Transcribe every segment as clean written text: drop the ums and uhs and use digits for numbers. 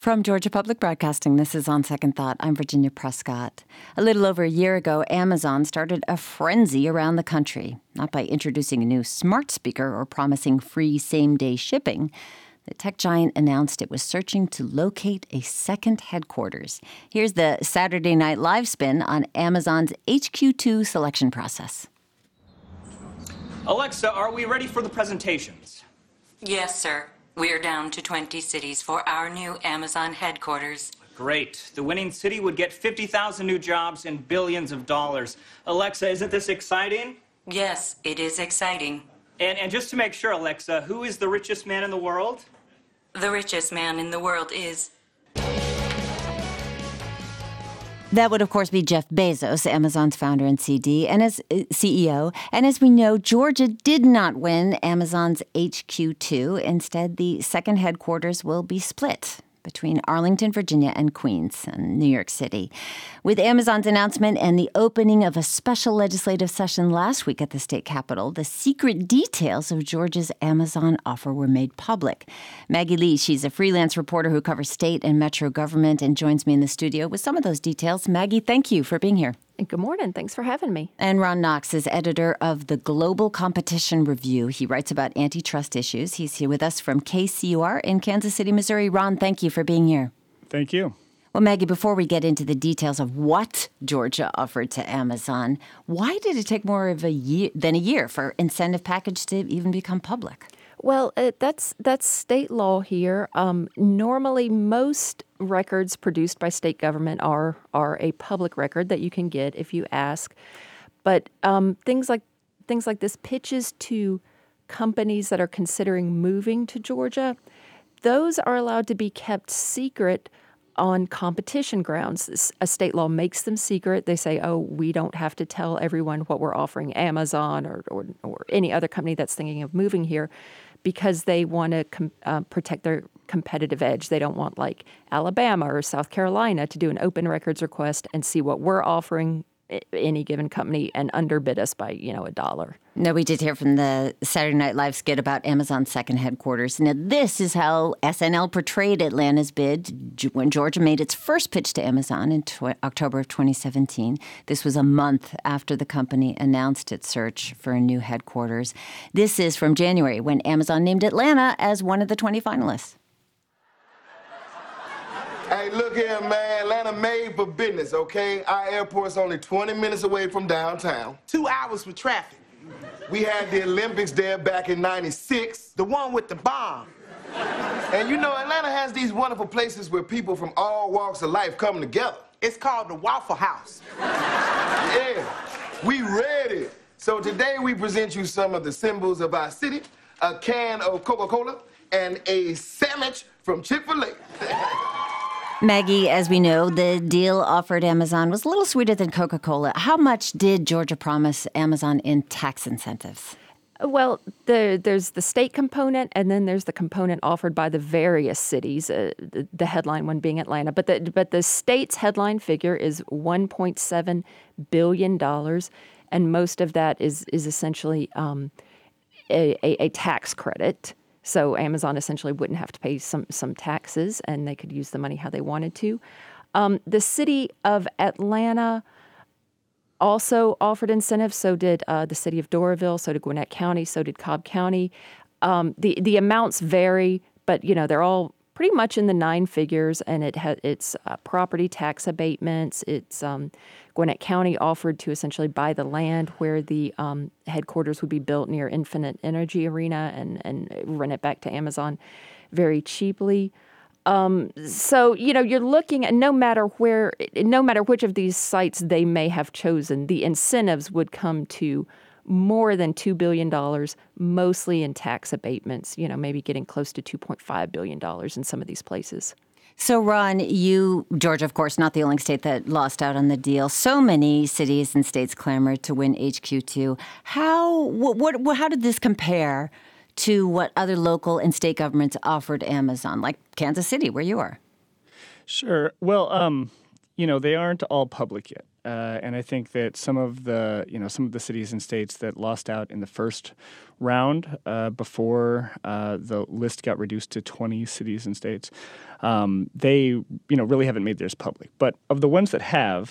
From Georgia Public Broadcasting, this is On Second Thought. I'm Virginia Prescott. A little over a year ago, Amazon started a frenzy around the country, not by introducing a new smart speaker or promising free same-day shipping. The tech giant announced it was searching to locate a second headquarters. Here's the Saturday Night Live spin on Amazon's HQ2 selection process. Alexa, are we ready for the presentations? Yes, sir. We are down to 20 cities for our new Amazon headquarters. Great. The winning city would get 50,000 new jobs and billions of dollars. Alexa, isn't this exciting? Yes, it is exciting. And just to make sure, Alexa, who is the richest man in the world? The richest man in the world is... That would, of course, be Jeff Bezos, Amazon's founder and CEO. And as we know, Georgia did not win Amazon's HQ2. Instead, the second headquarters will be split between Arlington, Virginia, and Queens, and New York City. With Amazon's announcement and the opening of a special legislative session last week at the state capitol, the secret details of Georgia's Amazon offer were made public. Maggie Lee, she's a freelance reporter who covers state and metro government and joins me in the studio with some of those details. Maggie, thank you for being here. Good morning. Thanks for having me. And Ron Knox is editor of the Global Competition Review. He writes about antitrust issues. He's here with us from KCUR in Kansas City, Missouri. Ron, thank you for being here. Thank you. Well, Maggie, before we get into the details of what Georgia offered to Amazon, why did it take more of a year for incentive package to even become public? Well, that's state law here. Normally, most records produced by state government are a public record that you can get if you ask. But things like this, pitches to companies that are considering moving to Georgia, those are allowed to be kept secret on competition grounds. A state law makes them secret. They say, oh, we don't have to tell everyone what we're offering Amazon or any other company that's thinking of moving here, because they want to protect their competitive edge. They don't want, like, Alabama or South Carolina to do an open records request and see what we're offering any given company and underbid us by, $1. No, we did hear from the Saturday Night Live skit about Amazon's second headquarters. Now, this is how SNL portrayed Atlanta's bid when Georgia made its first pitch to Amazon in October of 2017. This was a month after the company announced its search for a new headquarters. This is from January, when Amazon named Atlanta as one of the 20 finalists. Hey, look here, man. Atlanta made for business, okay? Our airport's only 20 minutes away from downtown. 2 hours with traffic. We had the Olympics there back in '96. The one with the bomb. And Atlanta has these wonderful places where people from all walks of life come together. It's called the Waffle House. Yeah, we ready. So today we present you some of the symbols of our city, a can of Coca-Cola, and a sandwich from Chick-fil-A. Maggie, as we know, the deal offered Amazon was a little sweeter than Coca-Cola. How much did Georgia promise Amazon in tax incentives? Well, there's the state component, and then there's the component offered by the various cities, the headline one being Atlanta. But the state's headline figure is $1.7 billion, and most of that is essentially a tax credit. So Amazon essentially wouldn't have to pay some taxes, and they could use the money how they wanted to. The city of Atlanta also offered incentives. So did the city of Doraville, so did Gwinnett County, so did Cobb County. The amounts vary, but they're all pretty much in the 9 figures, and it's property tax abatements. It's Gwinnett County offered to essentially buy the land where the headquarters would be built near Infinite Energy Arena and rent it back to Amazon very cheaply. So you're looking at no matter which of these sites they may have chosen, the incentives would come to more than $2 billion, mostly in tax abatements, maybe getting close to $2.5 billion in some of these places. So, Ron, Georgia, of course, not the only state that lost out on the deal. So many cities and states clamored to win HQ2. How did this compare to what other local and state governments offered Amazon, like Kansas City, where you are? Sure. Well, they aren't all public yet. and I think that some of the cities and states that lost out in the first round before the list got reduced to 20 cities and states, they really haven't made theirs public. But of the ones that have,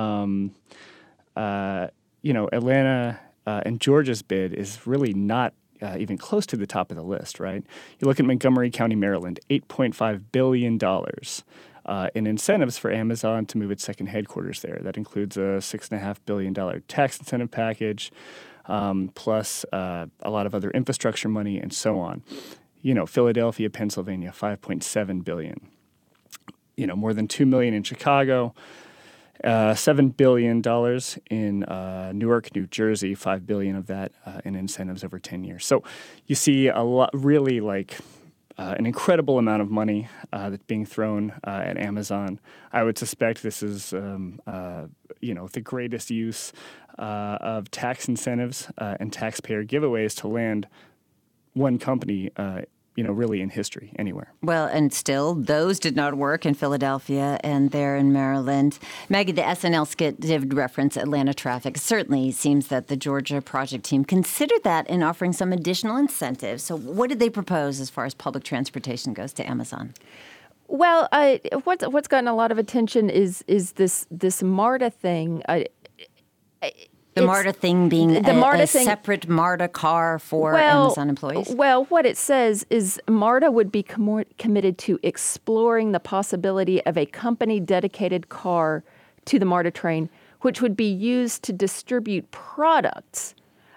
Atlanta and Georgia's bid is really not even close to the top of the list, right? You look at Montgomery County, Maryland, $8.5 billion in incentives for Amazon to move its second headquarters there. That includes a $6.5 billion tax incentive package, plus a lot of other infrastructure money and so on. Philadelphia, Pennsylvania, $5.7 billion. More than $2 million in Chicago. $7 billion in Newark, New Jersey, $5 billion of that in incentives over 10 years. So you see a lot, really an incredible amount of money that's being thrown at Amazon. I would suspect this is, the greatest use of tax incentives and taxpayer giveaways to land one company really in history anywhere. Well, and still, those did not work in Philadelphia and there in Maryland. Maggie, the SNL skit did reference Atlanta traffic. It certainly seems that the Georgia project team considered that in offering some additional incentives. So what did they propose as far as public transportation goes to Amazon? Well, what's gotten a lot of attention is this MARTA thing. The MARTA thing being a separate MARTA car for Amazon employees? Well, what it says is MARTA would be committed to exploring the possibility of a company-dedicated car to the MARTA train, which would be used to distribute products.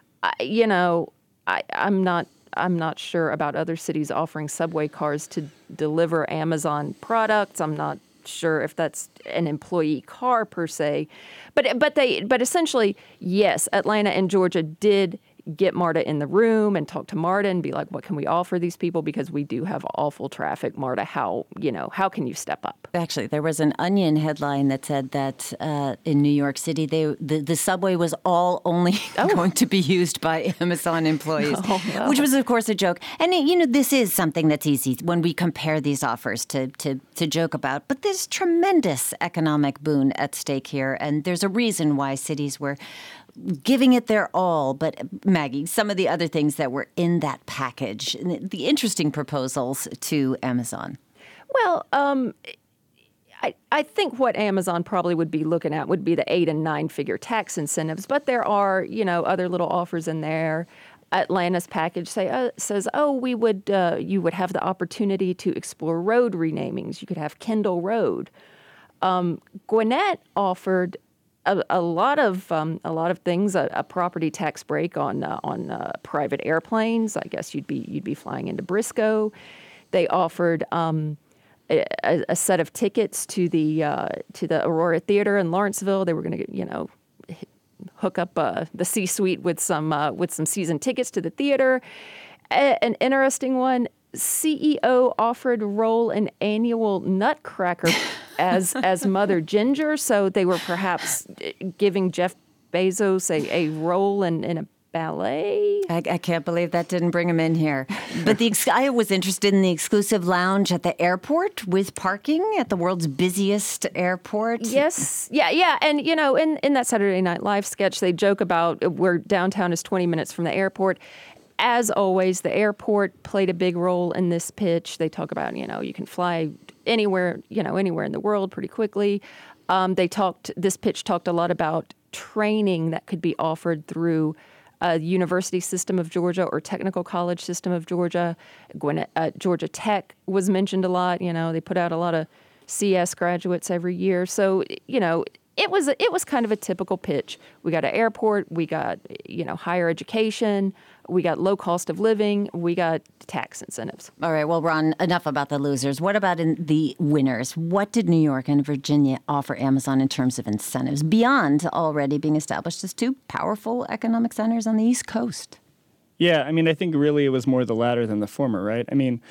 I'm not sure about other cities offering subway cars to deliver Amazon products. I'm not sure if that's an employee car per se, but essentially, yes, Atlanta and Georgia did get MARTA in the room and talk to MARTA and be like, what can we offer these people? Because we do have awful traffic. MARTA, how can you step up? Actually, there was an Onion headline that said that in New York City, the subway was all only going to be used by Amazon employees, which was, of course, a joke. And, this is something that's easy when we compare these offers to joke about. But there's tremendous economic boon at stake here. And there's a reason why cities were giving it their all. But Maggie, some of the other things that were in that package, the interesting proposals to Amazon. Well, I think what Amazon probably would be looking at would be the 8- and 9-figure tax incentives. But there are, other little offers in there. Atlanta's package says, you would have the opportunity to explore road renamings. You could have Kendall Road. Gwinnett offered a lot of things, a property tax break on private airplanes. I guess you'd be flying into Briscoe. They offered a set of tickets to the Aurora Theater in Lawrenceville. They were going to hook up the C-suite with some season tickets to the theater. An interesting one. CEO offered role in annual Nutcracker as Mother Ginger, so they were perhaps giving Jeff Bezos a role in a ballet. I can't believe that didn't bring him in here. But I was interested in the exclusive lounge at the airport with parking at the world's busiest airport. Yes. Yeah. And, in that Saturday Night Live sketch, they joke about where downtown is 20 minutes from the airport. As always, the airport played a big role in this pitch. They talk about, you can fly anywhere in the world pretty quickly. This pitch talked a lot about training that could be offered through University System of Georgia or Technical College System of Georgia. Georgia Tech was mentioned a lot. They put out a lot of CS graduates every year. So, it was kind of a typical pitch. We got an airport, we got, higher education, we got low cost of living, we got tax incentives. All right, well, Ron, enough about the losers. What about in the winners? What did New York and Virginia offer Amazon in terms of incentives beyond already being established as two powerful economic centers on the East Coast? Yeah, I think really it was more the latter than the former, right?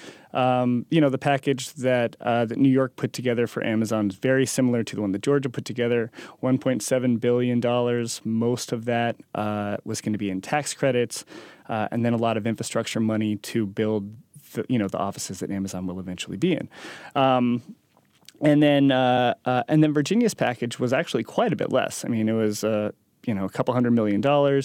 The package that New York put together for Amazon is very similar to the one that Georgia put together, $1.7 billion. Most of that was going to be in tax credits, and then a lot of infrastructure money to build the offices that Amazon will eventually be in. then Virginia's package was actually quite a bit less. I mean, it was a couple $100 million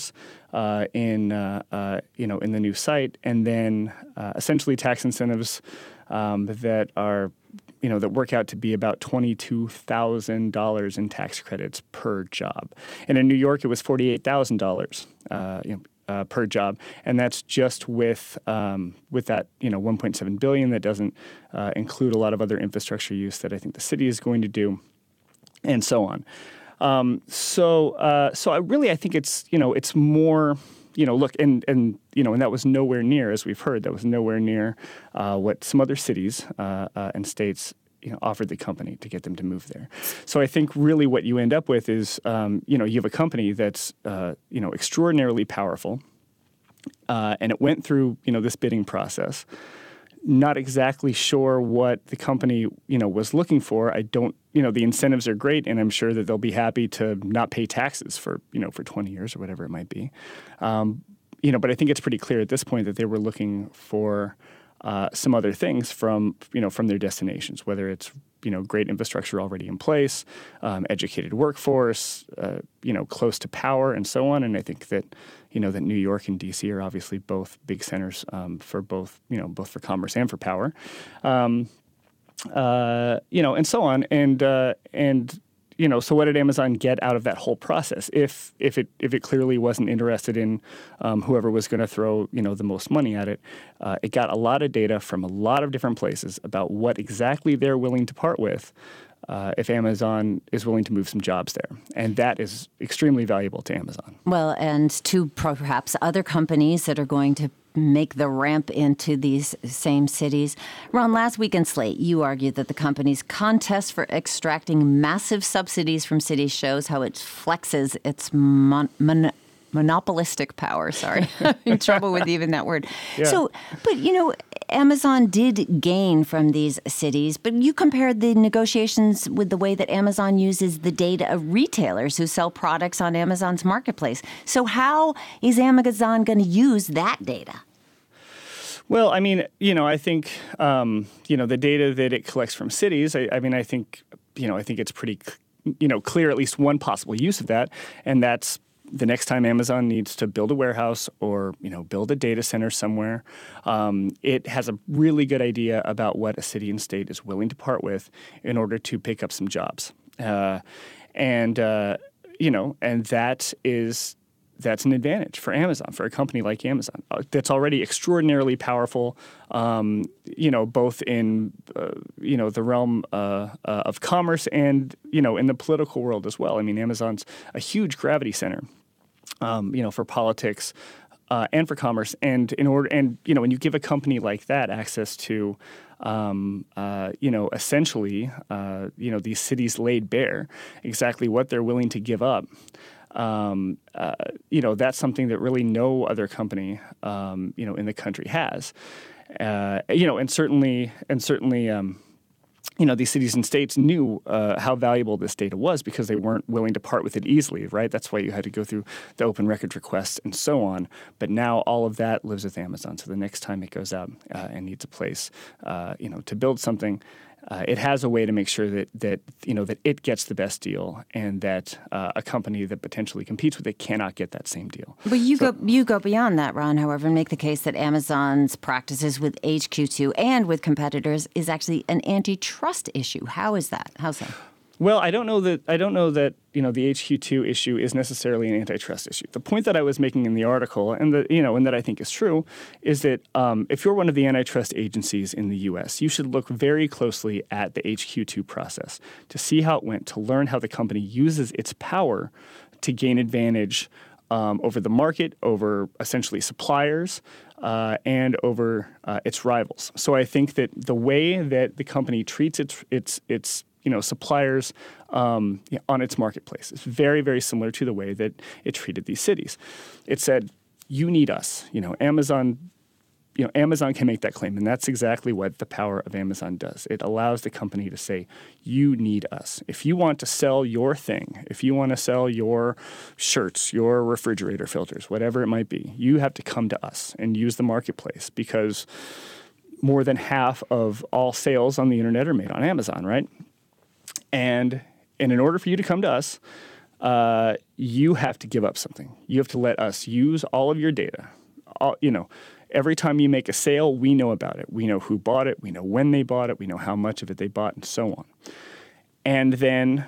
in the new site, and then essentially tax incentives that are that work out to be about $22,000 in tax credits per job. And in New York, it was $48,000 per job, and that's just with that $1.7 billion. That doesn't include a lot of other infrastructure use that I think the city is going to do, and so on. So I think it's more. Look, and that was nowhere near, as we've heard, that was nowhere near what some other cities and states offered the company to get them to move there. So I think really what you end up with is, you have a company that's, extraordinarily powerful, and it went through, this bidding process. Not exactly sure what the company, was looking for. I don't, the incentives are great, and I'm sure that they'll be happy to not pay taxes for 20 years or whatever it might be. But I think it's pretty clear at this point that they were looking for some other things from their destinations, whether it's, great infrastructure already in place, educated workforce, close to power, and so on. And I think that, that New York and D.C. are obviously both big centers for both for commerce and for power, and so on. And so what did Amazon get out of that whole process? If it clearly wasn't interested in whoever was going to throw the most money at it, it got a lot of data from a lot of different places about what exactly they're willing to part with if Amazon is willing to move some jobs there, and that is extremely valuable to Amazon. Well, and to perhaps other companies that are going to make the ramp into these same cities. Ron, last week in Slate, you argued that the company's contest for extracting massive subsidies from cities shows how it flexes its monopolistic power. Sorry, I'm in trouble with even that word. Yeah. So, but Amazon did gain from these cities, but you compared the negotiations with the way that Amazon uses the data of retailers who sell products on Amazon's marketplace. So how is Amazon going to use that data? Well, I mean, I think, the data that it collects from cities, I think it's pretty, clear at least one possible use of that, and that's the next time Amazon needs to build a warehouse or, build a data center somewhere, it has a really good idea about what a city and state is willing to part with in order to pick up some jobs. And that's an advantage for Amazon, for a company like Amazon that's already extraordinarily powerful, both in, the realm of commerce and, in the political world as well. I mean, Amazon's a huge gravity center, for politics and for commerce. And when you give a company like that access to, essentially, these cities laid bare exactly what they're willing to give up. That's something that really no other company, in the country has. And certainly, these cities and states knew how valuable this data was because they weren't willing to part with it easily, right? That's why you had to go through the open records requests and so on. But now all of that lives with Amazon. So the next time it goes out and needs a place, to build something, it has a way to make sure that it gets the best deal, and that a company that potentially competes with it cannot get that same deal. But you go beyond that, Ron, however, and make the case that Amazon's practices with HQ2 and with competitors is actually an antitrust issue. How is that? How so? Well, I don't know that the HQ2 issue is necessarily an antitrust issue. The point that I was making in the article, and that I think is true, is that if you're one of the antitrust agencies in the U.S., you should look very closely at the HQ2 process to see how it went, to learn how the company uses its power to gain advantage over the market, over essentially suppliers, and over its rivals. So I think that the way that the company treats its suppliers on its marketplace is very, very similar to the way that it treated these cities. It said, "You need us." Amazon can make that claim, and that's exactly what the power of Amazon does. It allows the company to say, "You need us. If you want to sell your thing, if you want to sell your shirts, your refrigerator filters, whatever it might be, you have to come to us and use the marketplace because more than half of all sales on the internet are made on Amazon, right?" And in order for you to come to us, you have to give up something. You have to let us use all of your data. Every time you make a sale, we know about it. We know who bought it. We know when they bought it. We know how much of it they bought, and so on. And then,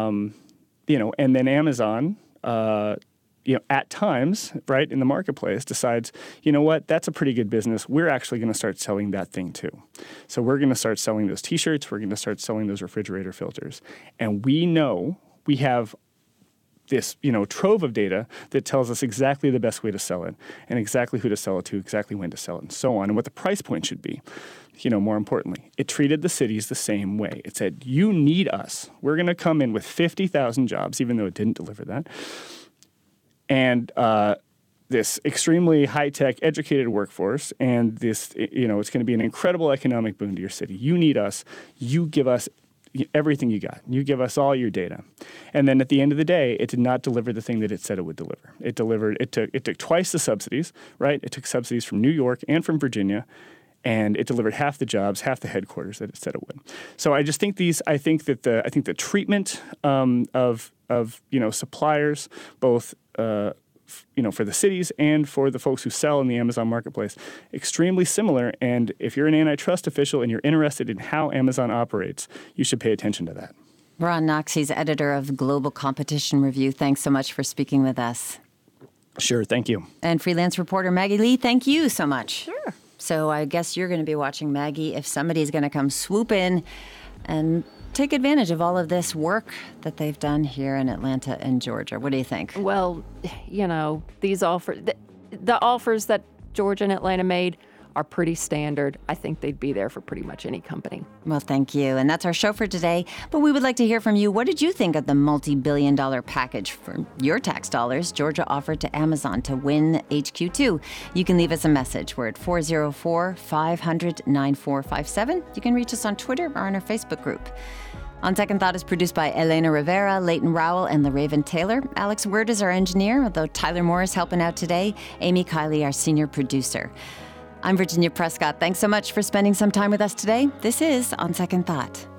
Amazon, at times, right, in the marketplace decides, you know what, that's a pretty good business. We're actually going to start selling that thing too. So we're going to start selling those T-shirts. We're going to start selling those refrigerator filters. And we know we have this, trove of data that tells us exactly the best way to sell it and exactly who to sell it to, exactly when to sell it, and so on, and what the price point should be. More importantly, it treated the cities the same way. It said, you need us. We're going to come in with 50,000 jobs, even though it didn't deliver that. And this extremely high-tech, educated workforce, and this, it's going to be an incredible economic boon to your city. You need us. You give us everything you got. You give us all your data. And then at the end of the day, it did not deliver the thing that it said it would deliver. It took twice the subsidies, right? It took subsidies from New York and from Virginia, and it delivered half the jobs, half the headquarters that it said it would. So I just think the treatment of suppliers, both for the cities and for the folks who sell in the Amazon marketplace, extremely similar. And if you're an antitrust official and you're interested in how Amazon operates, you should pay attention to that. Ron Knox, he's editor of Global Competition Review. Thanks so much for speaking with us. Sure, thank you. And freelance reporter Maggie Lee, thank you so much. Sure. So I guess you're going to be watching, Maggie, if somebody's going to come swoop in and take advantage of all of this work that they've done here in Atlanta and Georgia. What do you think? Well, these offers, the offers that Georgia and Atlanta made are pretty standard. I think they'd be there for pretty much any company. Well, thank you. And that's our show for today. But we would like to hear from you. What did you think of the multi-billion-dollar package for your tax dollars Georgia offered to Amazon to win HQ2? You can leave us a message. We're at 404-500-9457. You can reach us on Twitter or on our Facebook group. On Second Thought is produced by Elena Rivera, Leighton Rowell, and LaRaven Taylor. Alex Word is our engineer, although Tyler Moore is helping out today. Amy Kiley, our senior producer. I'm Virginia Prescott. Thanks so much for spending some time with us today. This is On Second Thought.